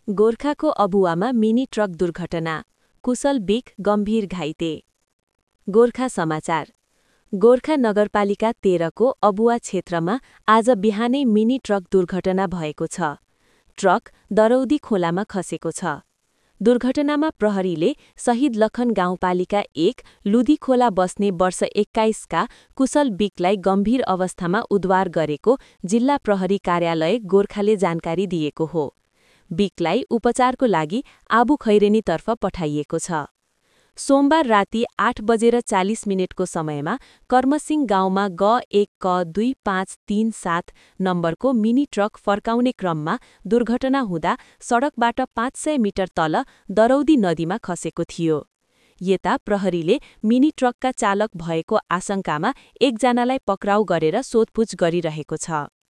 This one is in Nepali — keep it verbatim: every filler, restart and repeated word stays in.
गोर्खाको अबुवामा मिनी ट्रक दुर्घटना, कुशल बिक गम्भीर घाइते। गोर्खा समाचार। गोर्खा नगरपालिका तेह्रको अबुवा क्षेत्रमा आज बिहानै मिनी ट्रक दुर्घटना भएको छ। ट्रक दरौदी खोलामा खसेको छ। दुर्घटनामा प्रहरीले शहीद लखन गाउँपालिका एक लुदी-खोला बस्ने वर्ष एक्काइसका कुशल बिकलाई गम्भीर अवस्थामा उद्धार गरेको जिल्ला प्रहरी कार्यालय गोर्खाले जानकारी दिएको हो। बिकलाई उपचारको लागि आबु खैरेनीतर्फ पठाइएको छ। सोमबार राति आठ बजेर चालिस मिनटको समयमा कर्मसिंह गाउँमा ग एक क दुई पाँच तीन सात नम्बरको मिनी ट्रक फर्काउने क्रममा दुर्घटना हुँदा सडकबाट पाँच सय मिटर तल दरौदी नदीमा खसेको थियो। यता प्रहरीले मिनी ट्रकका चालक भएको आशंकामा एकजनालाई पक्राउ गरेर सोधपुछ गरिरहेको छ।